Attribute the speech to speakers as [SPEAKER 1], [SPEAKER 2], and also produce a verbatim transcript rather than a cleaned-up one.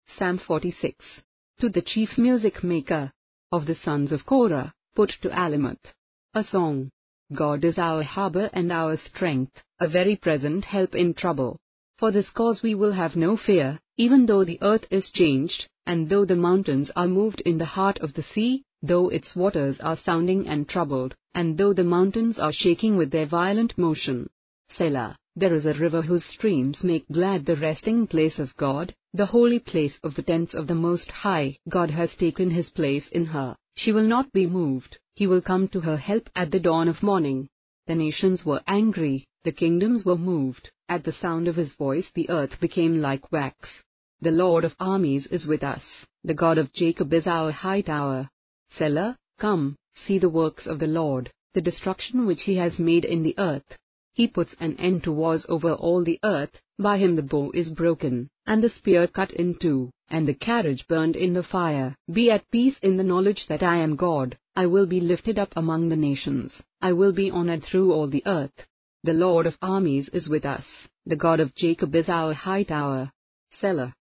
[SPEAKER 1] Psalm forty-six. To the chief music maker of the sons of Korah, put to Alamoth. A song. God is our harbour and our strength, a very present help in trouble. For this cause we will have no fear, even though the earth is changed, and though the mountains are moved in the heart of the sea, though its waters are sounding and troubled, and though the mountains are shaking with their violent motion. Selah. There is a river whose streams make glad the resting place of God, the holy place of the tents of the Most High. God has taken his place in her, she will not be moved, he will come to her help at the dawn of morning. The nations were angry, the kingdoms were moved, at the sound of his voice the earth became like wax. The Lord of armies is with us, the God of Jacob is our high tower. Selah. Come, see the works of the Lord, the destruction which he has made in the earth. He puts an end to wars over all the earth, by him the bow is broken, and the spear cut in two, and the carriage burned in the fire. Be at peace in the knowledge that I am God, I will be lifted up among the nations, I will be honoured through all the earth. The Lord of armies is with us, the God of Jacob is our high tower. Selah.